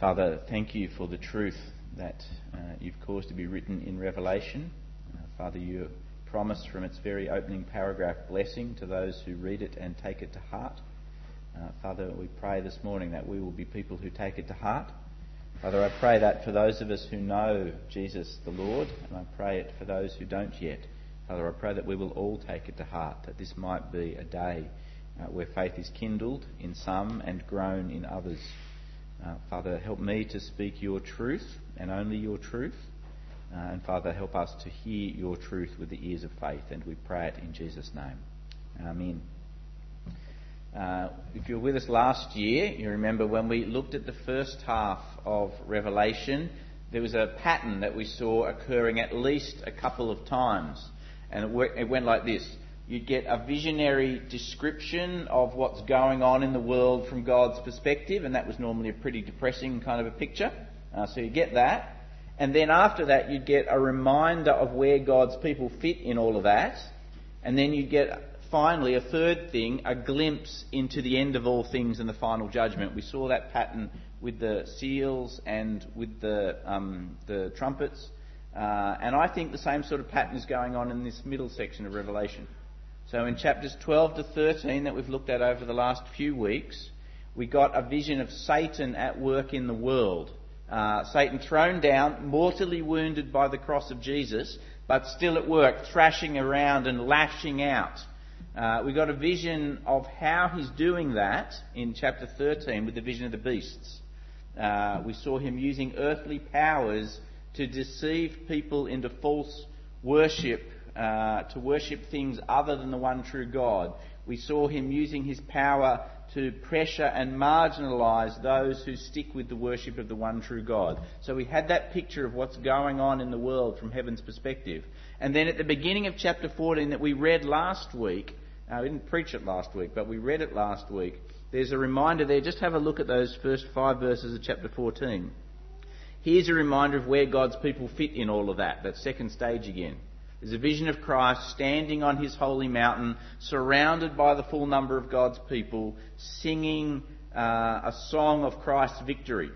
Father, thank you for the truth that you've caused to be written in Revelation. Father, you promised from its very opening paragraph blessing to those who read it and take it to heart. Father, we pray this morning that we will be people who take it to heart. Father, I pray that for those of us who know Jesus the Lord, and I pray it for those who don't yet. Father, I pray that we will all take it to heart, that this might be a day where faith is kindled in some and grown in others. Father, help me to speak your truth and only your truth. And Father, help us to hear your truth with the ears of faith. And we pray it in Jesus' name. Amen. If you were with us last year, you remember when we looked at the first half of Revelation, there was a pattern that we saw occurring at least a couple of times. And it went like this. You'd get a visionary description of what's going on in the world from God's perspective, and that was normally a pretty depressing kind of a picture. So you get that. And then after that, you'd get a reminder of where God's people fit in all of that. And then you get, finally, a third thing, a glimpse into the end of all things and the final judgment. We saw that pattern with the seals and with the trumpets. And I think the same sort of pattern is going on in this middle section of Revelation. So in chapters 12 to 13 that we've looked at over the last few weeks, we got a vision of Satan at work in the world. Satan thrown down, mortally wounded by the cross of Jesus, but still at work, thrashing around and lashing out. We got a vision of how he's doing that in chapter 13 with the vision of the beasts. We saw him using earthly powers to deceive people into false worship, to worship things other than the one true God. We saw him using his power to pressure and marginalise those who stick with the worship of the one true God. So we had that picture of what's going on in the world from heaven's perspective. And then at the beginning of chapter 14 that we read last week, we didn't preach it last week, but we read it last week, there's a reminder there. Just have a look at those first 5 verses of chapter 14. Here's a reminder of where God's people fit in all of that second stage again. There's a vision of Christ standing on his holy mountain, surrounded by the full number of God's people, singing a song of Christ's victory.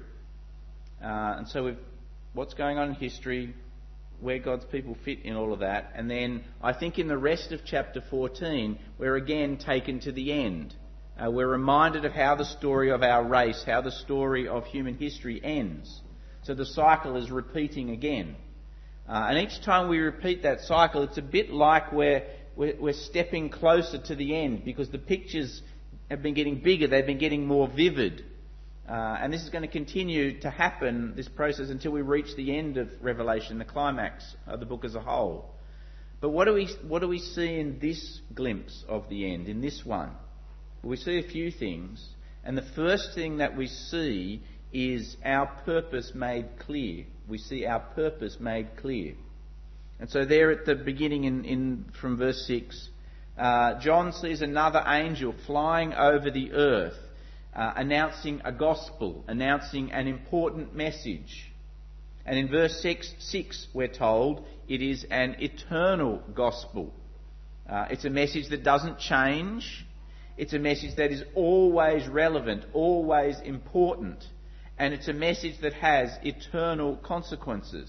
And so what's going on in history, where God's people fit in all of that. And then I think in the rest of chapter 14, we're again taken to the end. We're reminded of how the story of our race, how the story of human history ends. So the cycle is repeating again. And each time we repeat that cycle, it's a bit like we're stepping closer to the end because the pictures have been getting bigger, they've been getting more vivid. And this is going to continue to happen, this process, until we reach the end of Revelation, the climax of the book as a whole. But what do we see in this glimpse of the end, in this one? Well, we see a few things. And the first thing that we see is our purpose made clear. We see our purpose made clear. And so there at the beginning from verse 6, John sees another angel flying over the earth, announcing a gospel, announcing an important message. And in verse 6 we're told it is an eternal gospel. It's a message that doesn't change. It's a message that is always relevant, always important. And it's a message that has eternal consequences.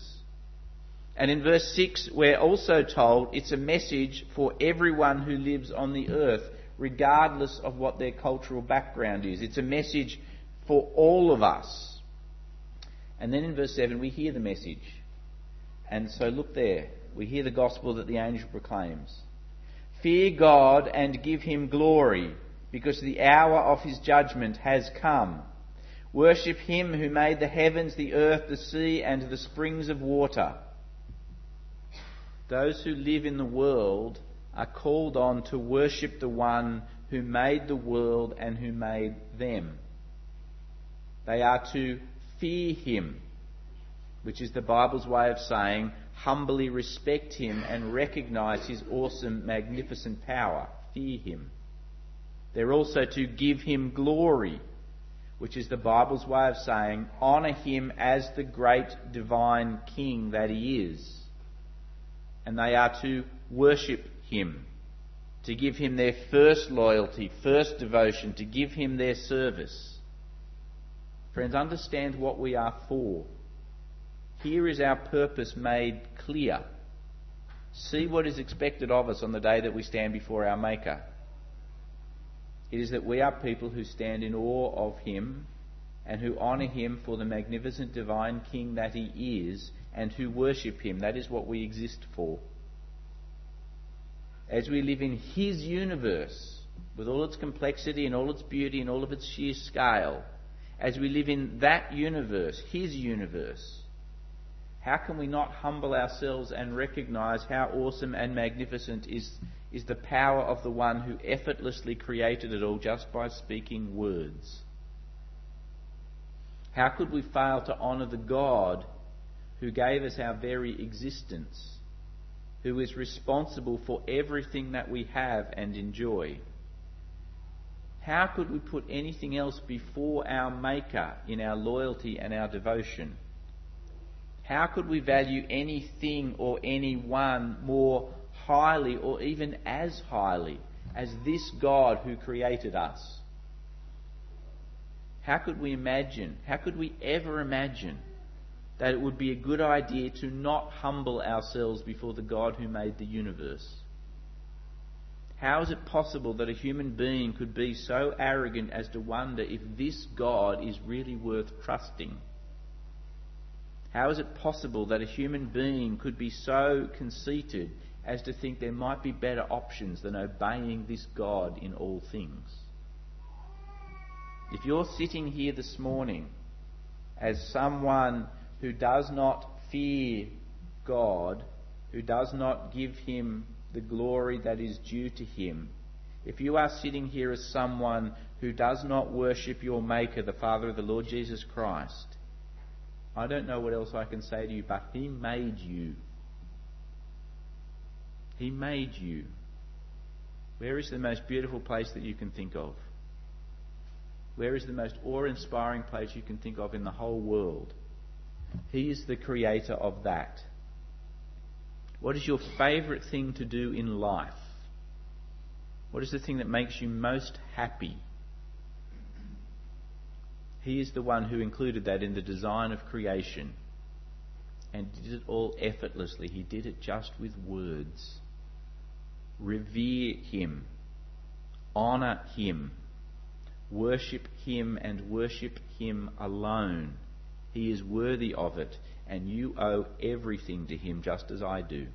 And in verse 6, we're also told it's a message for everyone who lives on the earth, regardless of what their cultural background is. It's a message for all of us. And then in verse 7, we hear the message. And so look there. We hear the gospel that the angel proclaims. Fear God and give him glory, because the hour of his judgment has come. Worship him who made the heavens, the earth, the sea, and the springs of water. Those who live in the world are called on to worship the one who made the world and who made them. They are to fear him, which is the Bible's way of saying humbly respect him and recognise his awesome, magnificent power. Fear him. They're also to give him glory, which is the Bible's way of saying honour him as the great divine king that he is. And they are to worship him, to give him their first loyalty, first devotion, to give him their service. Friends, understand what we are for. Here is our purpose made clear. See what is expected of us on the day that we stand before our Maker. It is that we are people who stand in awe of Him and who honour Him for the magnificent divine King that He is, and who worship Him. That is what we exist for. As we live in His universe, with all its complexity and all its beauty and all of its sheer scale, as we live in that universe, His universe, how can we not humble ourselves and recognise how awesome and magnificent is the power of the one who effortlessly created it all just by speaking words? How could we fail to honour the God who gave us our very existence, who is responsible for everything that we have and enjoy? How could we put anything else before our Maker in our loyalty and our devotion? How could we value anything or anyone more highly or even as highly as this God who created us? How could we ever imagine that it would be a good idea to not humble ourselves before the God who made the universe? How is it possible that a human being could be so arrogant as to wonder if this God is really worth trusting? How is it possible that a human being could be so conceited as to think there might be better options than obeying this God in all things? If you're sitting here this morning as someone who does not fear God, who does not give Him the glory that is due to Him, if you are sitting here as someone who does not worship your Maker, the Father of the Lord Jesus Christ, I don't know what else I can say to you, but He made you. He made you. Where is the most beautiful place that you can think of? Where is the most awe-inspiring place you can think of in the whole world? He is the creator of that. What is your favourite thing to do in life? What is the thing that makes you most happy? He is the one who included that in the design of creation and did it all effortlessly. He did it just with words. Revere Him. Honour Him. Worship Him and worship Him alone. He is worthy of it, and you owe everything to Him just as I do.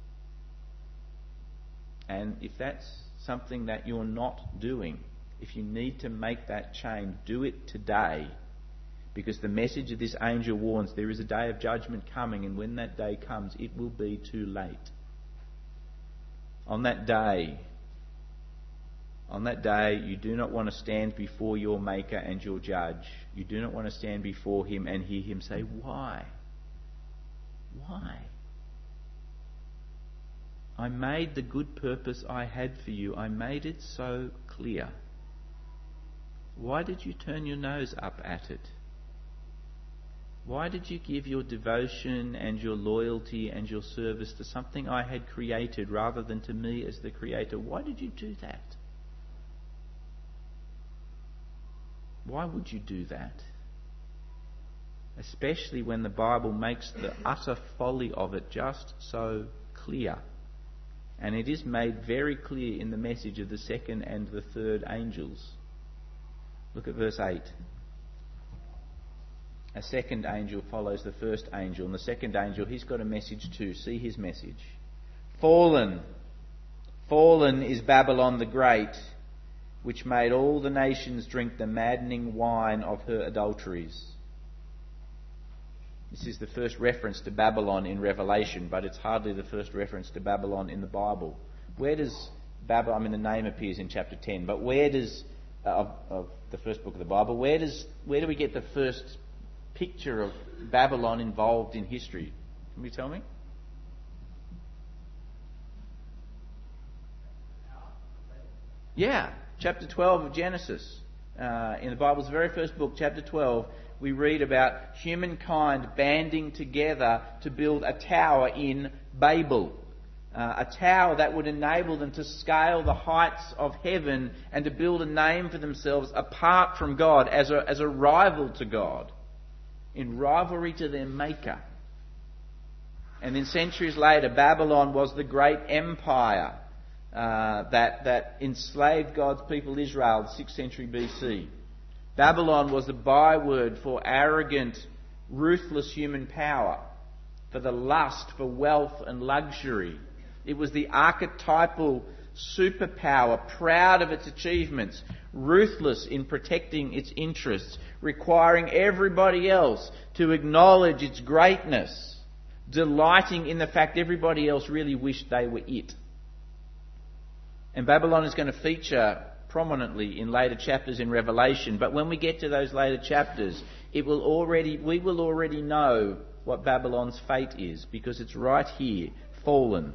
And if that's something that you're not doing, if you need to make that change, do it today. Because the message of this angel warns there is a day of judgment coming, and when that day comes, it will be too late. On that day, you do not want to stand before your Maker and your Judge. You do not want to stand before Him and hear Him say, "Why? Why? I made the good purpose I had for you. I made it so clear. Why did you turn your nose up at it? Why did you give your devotion and your loyalty and your service to something I had created rather than to me as the Creator? Why did you do that? Why would you do that? Especially when the Bible makes the utter folly of it just so clear. And it is made very clear in the message of the second and the third angels. Look at verse 8. A second angel follows the first angel, and the second angel, he's got a message too. See his message. Fallen is Babylon the Great, which made all the nations drink the maddening wine of her adulteries. This is the first reference to Babylon in Revelation, but it's hardly the first reference to Babylon in the Bible. Where does Babylon, the name appears in chapter 10, but where does, of the first book of the Bible, where do we get the first picture of Babylon involved in history? Can you tell me? Yeah, chapter 12 of Genesis. In the Bible's very first book, chapter 12, we read about humankind banding together to build a tower in Babel. a tower that would enable them to scale the heights of heaven and to build a name for themselves apart from God, as a rival to God, in rivalry to their Maker. And then centuries later, Babylon was the great empire that enslaved God's people Israel, 6th century BC. Babylon was the byword for arrogant, ruthless human power, for the lust for wealth and luxury. It was the archetypal superpower, proud of its achievements, ruthless in protecting its interests, requiring everybody else to acknowledge its greatness, delighting in the fact everybody else really wished they were it. And Babylon is going to feature prominently in later chapters in Revelation, but when we get to those later chapters, we will already know what Babylon's fate is, because it's right here, fallen.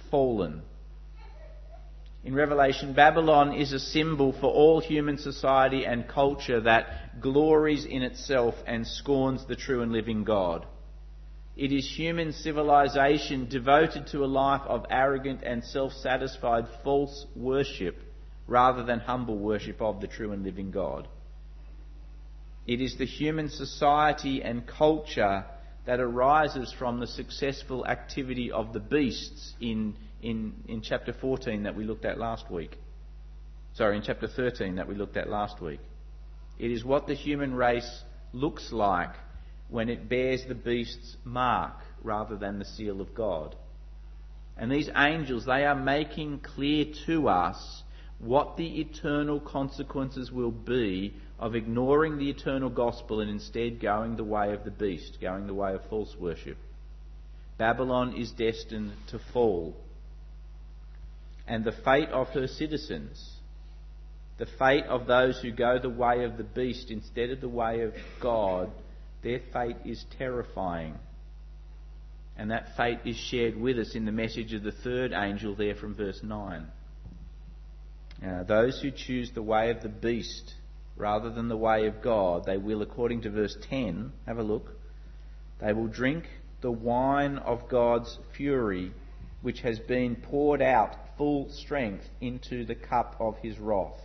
In Revelation, Babylon is a symbol for all human society and culture that glories in itself and scorns the true and living God. It is human civilization devoted to a life of arrogant and self-satisfied false worship rather than humble worship of the true and living God. It is the human society and culture that arises from the successful activity of the beasts in chapter 14 that we looked at last week. In chapter 13 that we looked at last week. It is what the human race looks like when it bears the beast's mark rather than the seal of God. And these angels, they are making clear to us what the eternal consequences will be of ignoring the eternal gospel and instead going the way of the beast, going the way of false worship. Babylon is destined to fall. And the fate of her citizens, the fate of those who go the way of the beast instead of the way of God, their fate is terrifying. And that fate is shared with us in the message of the third angel there from verse 9. Those who choose the way of the beast rather than the way of God, they will, according to verse 10, have a look, they will drink the wine of God's fury, which has been poured out full strength into the cup of his wrath.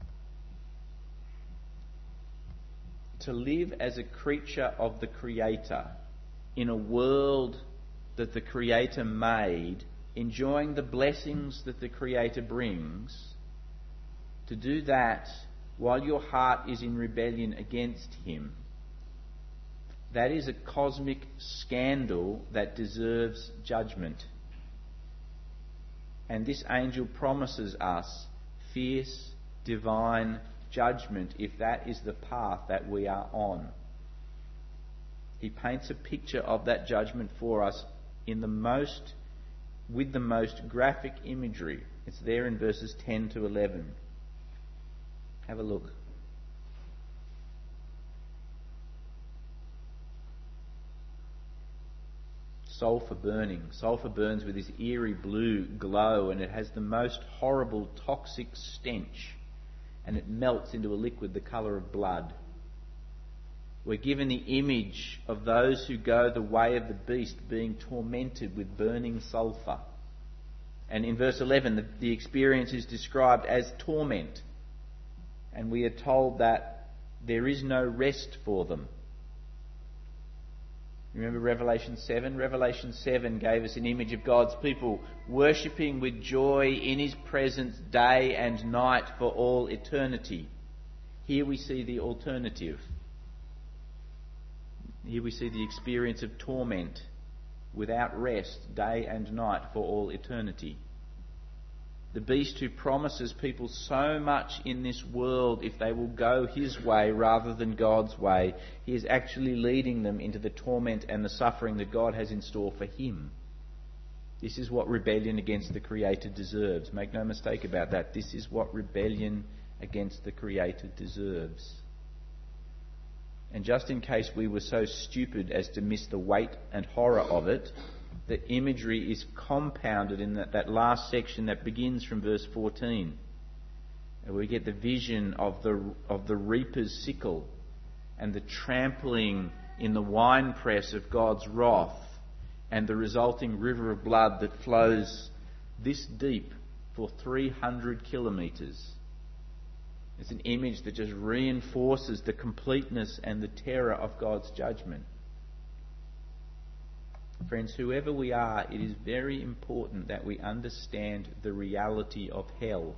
To live as a creature of the Creator in a world that the Creator made, enjoying the blessings that the Creator brings, to do that while your heart is in rebellion against him, that is a cosmic scandal that deserves judgment. And this angel promises us fierce, divine judgment if that is the path that we are on. He paints a picture of that judgment for us with the most graphic imagery. It's there in verses 10 to 11. Have a look. Sulphur burning. Sulphur burns with this eerie blue glow, and it has the most horrible toxic stench, and it melts into a liquid the colour of blood. We're given the image of those who go the way of the beast being tormented with burning sulphur. And in verse 11, the experience is described as torment. And we are told that there is no rest for them. Remember Revelation 7? Revelation 7 gave us an image of God's people worshipping with joy in his presence day and night for all eternity. Here we see the alternative. Here we see the experience of torment without rest day and night for all eternity. The beast who promises people so much in this world if they will go his way rather than God's way, he is actually leading them into the torment and the suffering that God has in store for him. This is what rebellion against the Creator deserves. Make no mistake about that. This is what rebellion against the Creator deserves. And just in case we were so stupid as to miss the weight and horror of it, the imagery is compounded in that last section that begins from verse 14. And we get the vision of the reaper's sickle and the trampling in the winepress of God's wrath and the resulting river of blood that flows this deep for 300 kilometres. It's an image that just reinforces the completeness and the terror of God's judgment. Friends, whoever we are, it is very important that we understand the reality of hell.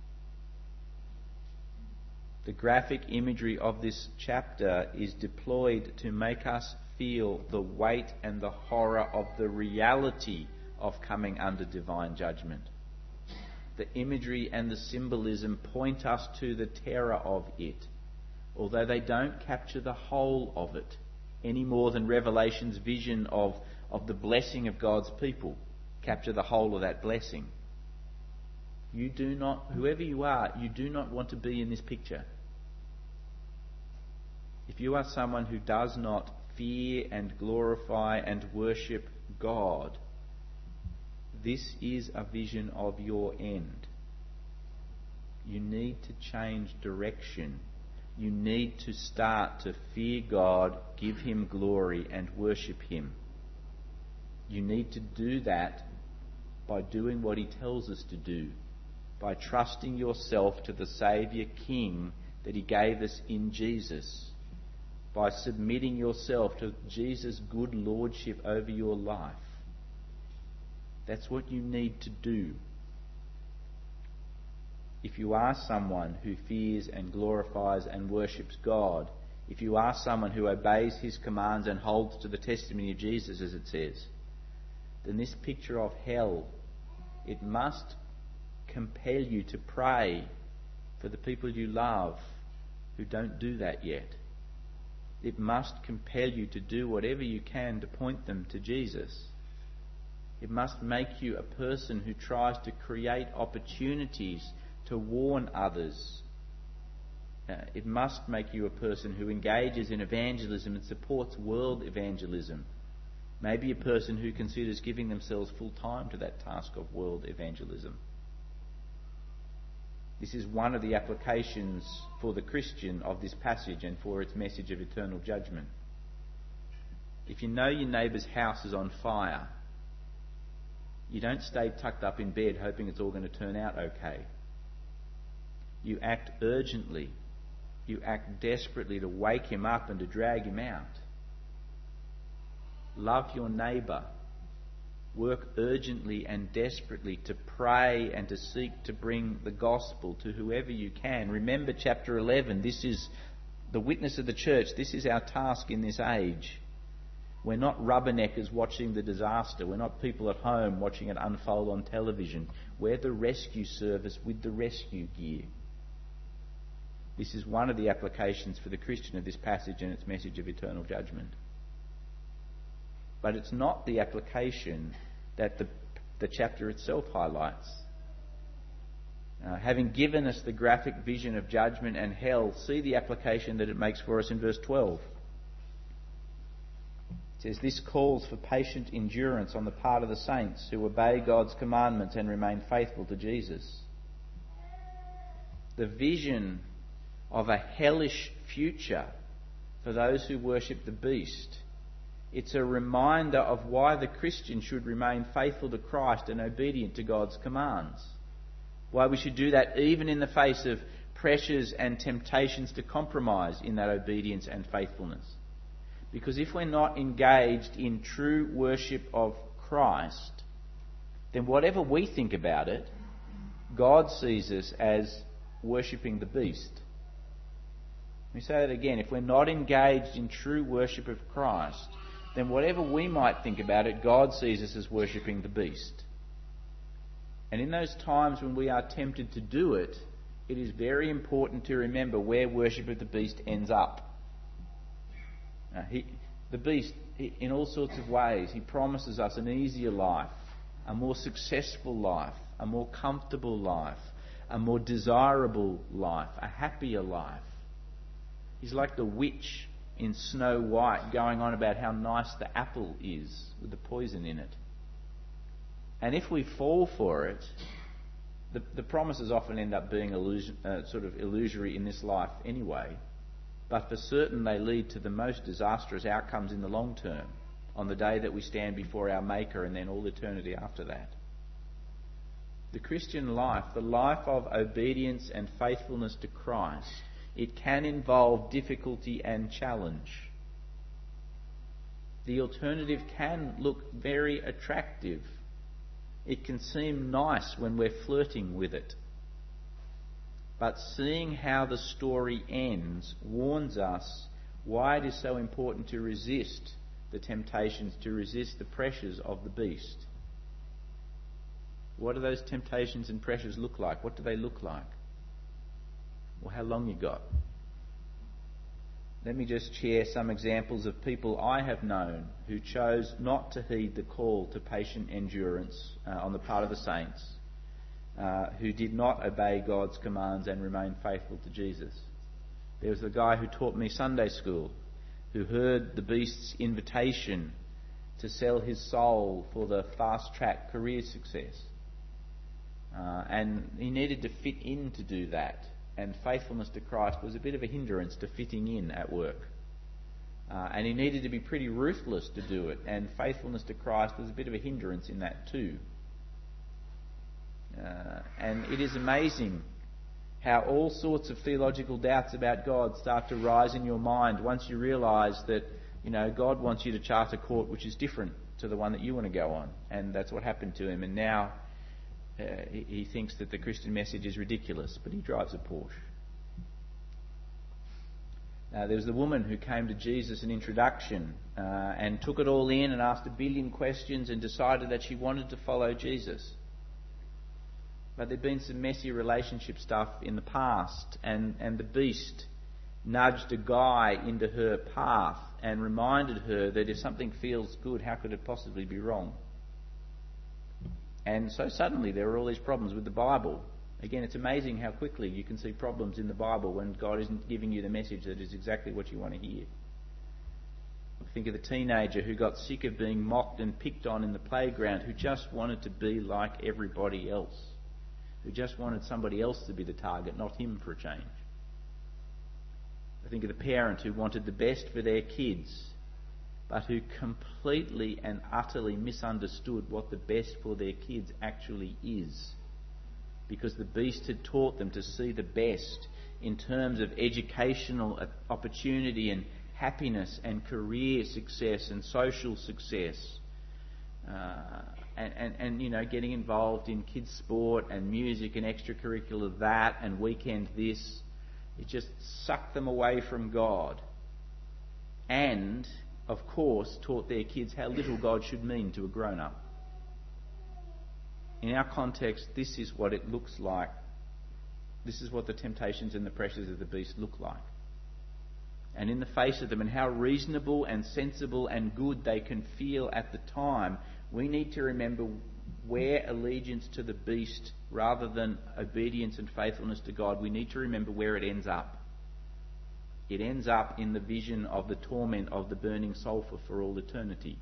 The graphic imagery of this chapter is deployed to make us feel the weight and the horror of the reality of coming under divine judgment. The imagery and the symbolism point us to the terror of it, although they don't capture the whole of it, any more than Revelation's vision of the blessing of God's people capture the whole of that blessing. You do not, whoever you are, you do not want to be in this picture. If you are someone who does not fear and glorify and worship God, this is a vision of your end. You need to change direction. You need to start to fear God, give Him glory, and worship Him. You need to do that by doing what He tells us to do, by trusting yourself to the Saviour King that He gave us in Jesus, by submitting yourself to Jesus' good lordship over your life. That's what you need to do. If you are someone who fears and glorifies and worships God, if you are someone who obeys His commands and holds to the testimony of Jesus, as it says, then this picture of hell, it must compel you to pray for the people you love who don't do that yet. It must compel you to do whatever you can to point them to Jesus. It must make you a person who tries to create opportunities to warn others. It must make you a person who engages in evangelism and supports world evangelism. Maybe a person who considers giving themselves full time to that task of world evangelism. This is one of the applications for the Christian of this passage and for its message of eternal judgment. If you know your neighbour's house is on fire, you don't stay tucked up in bed hoping it's all going to turn out okay. You act urgently. You act desperately to wake him up and to drag him out. Love your neighbour. Work urgently and desperately to pray and to seek to bring the gospel to whoever you can. Remember chapter 11. This is the witness of the church. This is our task in this age. We're not rubberneckers watching the disaster. We're not people at home watching it unfold on television. We're the rescue service with the rescue gear. This is one of the applications for the Christian of this passage and its message of eternal judgment. But it's not the application that the chapter itself highlights. Having given us the graphic vision of judgment and hell, see the application that it makes for us in verse 12. It says, "This calls for patient endurance on the part of the saints who obey God's commandments and remain faithful to Jesus." The vision of a hellish future for those who worship the beast, it's a reminder of why the Christian should remain faithful to Christ and obedient to God's commands. Why we should do that even in the face of pressures and temptations to compromise in that obedience and faithfulness. Because if we're not engaged in true worship of Christ, then whatever we think about it, God sees us as worshipping the beast. Let me say that again. If we're not engaged in true worship of Christ, then whatever we might think about it, God sees us as worshipping the beast. And in those times when we are tempted to do it, it is very important to remember where worship of the beast ends up. The beast, in all sorts of ways, he promises us an easier life, a more successful life, a more comfortable life, a more desirable life, a happier life. He's like the witch in Snow White going on about how nice the apple is with the poison in it. And if we fall for it, the promises often end up being sort of illusory in this life anyway. But for certain they lead to the most disastrous outcomes in the long term, on the day that we stand before our Maker and then all eternity after that. The Christian life, the life of obedience and faithfulness to Christ, it can involve difficulty and challenge. The alternative can look very attractive. It can seem nice when we're flirting with it. But seeing how the story ends warns us why it is so important to resist the temptations, to resist the pressures of the beast. What do those temptations and pressures look like? What do they look like? Well, how long you got? Let me just share some examples of people I have known who chose not to heed the call to patient endurance on the part of the saints, who did not obey God's commands and remain faithful to Jesus. There was the guy who taught me Sunday school, who heard the beast's invitation to sell his soul for the fast-track career success. And he needed to fit in to do that. And faithfulness to Christ was a bit of a hindrance to fitting in at work. And he needed to be pretty ruthless to do it. And faithfulness to Christ was a bit of a hindrance in that too. And it is amazing how all sorts of theological doubts about God start to rise in your mind once you realise that, God wants you to chart a court which is different to the one that you want to go on. And that's what happened to him. And now he thinks that the Christian message is ridiculous, but he drives a Porsche. There was the woman who came to Jesus in introduction and took it all in and asked 1 billion questions and decided that she wanted to follow Jesus. But there'd been some messy relationship stuff in the past, and the beast nudged a guy into her path and reminded her that if something feels good, how could it possibly be wrong? And so suddenly there were all these problems with the Bible. Again, it's amazing how quickly you can see problems in the Bible when God isn't giving you the message that is exactly what you want to hear. Think of the teenager who got sick of being mocked and picked on in the playground, who just wanted to be like everybody else, who just wanted somebody else to be the target, not him, for a change. I think of the parent who wanted the best for their kids, but who completely and utterly misunderstood what the best for their kids actually is. Because the beast had taught them to see the best in terms of educational opportunity and happiness and career success and social success. And getting involved in kids' sport and music and extracurricular that and weekend this. It just sucked them away from God. And of course, taught their kids how little God should mean to a grown-up. In our context, this is what it looks like. This is what the temptations and the pressures of the beast look like. And in the face of them, and how reasonable and sensible and good they can feel at the time, we need to remember where allegiance to the beast, rather than obedience and faithfulness to God, we need to remember where it ends up. It ends up in the vision of the torment of the burning sulphur for all eternity.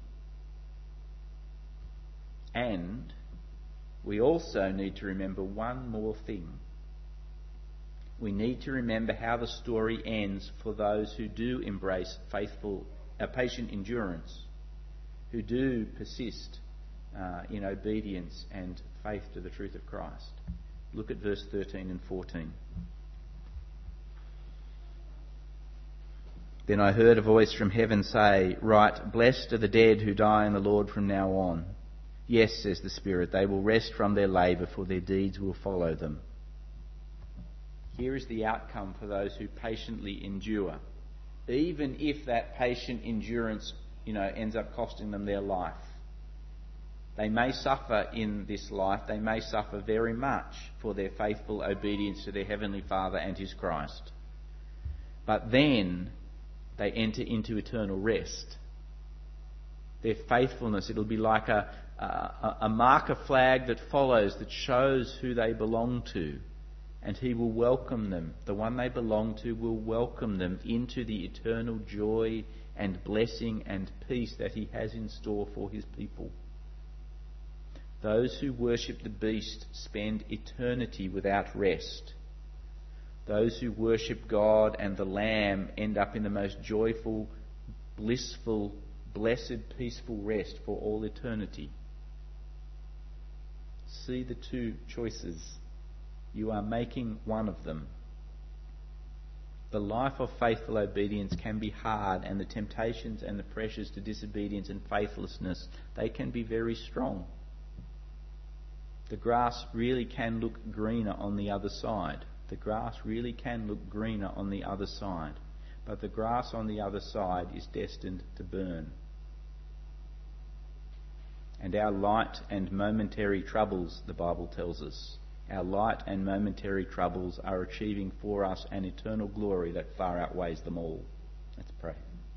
And we also need to remember one more thing. We need to remember how the story ends for those who do embrace patient endurance, who do persist in obedience and faith to the truth of Christ. Look at verse 13 and 14. Then I heard a voice from heaven say, "Write, blessed are the dead who die in the Lord from now on. Yes, says the Spirit, they will rest from their labour, for their deeds will follow them." Here is the outcome for those who patiently endure. Even if that patient endurance, ends up costing them their life. They may suffer in this life, they may suffer very much for their faithful obedience to their Heavenly Father and His Christ. But then they enter into eternal rest. Their faithfulness, it'll be like a marker flag that follows, that shows who they belong to. And He will welcome them. The one they belong to will welcome them into the eternal joy and blessing and peace that He has in store for His people. Those who worship the beast spend eternity without rest. Those who worship God and the Lamb end up in the most joyful, blissful, blessed, peaceful rest for all eternity. See the two choices. You are making one of them. The life of faithful obedience can be hard, and the temptations and the pressures to disobedience and faithlessness, they can be very strong. The grass really can look greener on the other side. The grass really can look greener on the other side. But the grass on the other side is destined to burn. And our light and momentary troubles, the Bible tells us, our light and momentary troubles are achieving for us an eternal glory that far outweighs them all. Let's pray.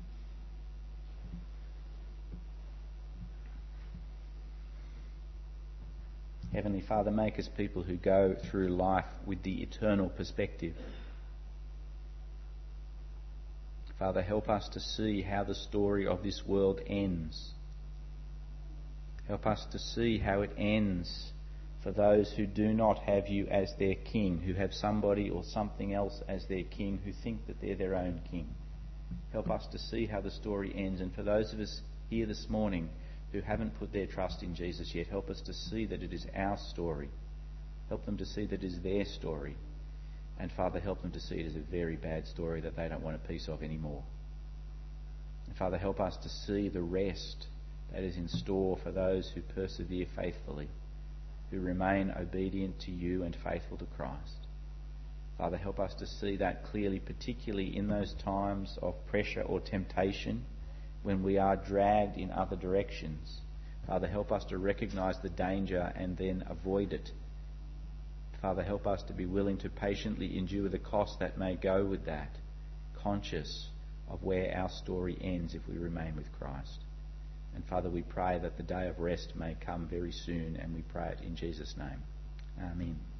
Heavenly Father, make us people who go through life with the eternal perspective. Father, help us to see how the story of this world ends. Help us to see how it ends for those who do not have you as their king, who have somebody or something else as their king, who think that they're their own king. Help us to see how the story ends. And for those of us here this morning who haven't put their trust in Jesus yet, help us to see that it is our story. Help them to see that it is their story. And Father, help them to see it as a very bad story that they don't want a piece of anymore. And Father, help us to see the rest that is in store for those who persevere faithfully, who remain obedient to you and faithful to Christ. Father, help us to see that clearly, particularly in those times of pressure or temptation when we are dragged in other directions. Father, help us to recognise the danger and then avoid it. Father, help us to be willing to patiently endure the cost that may go with that, conscious of where our story ends if we remain with Christ. And Father, we pray that the day of rest may come very soon, and we pray it in Jesus' name. Amen.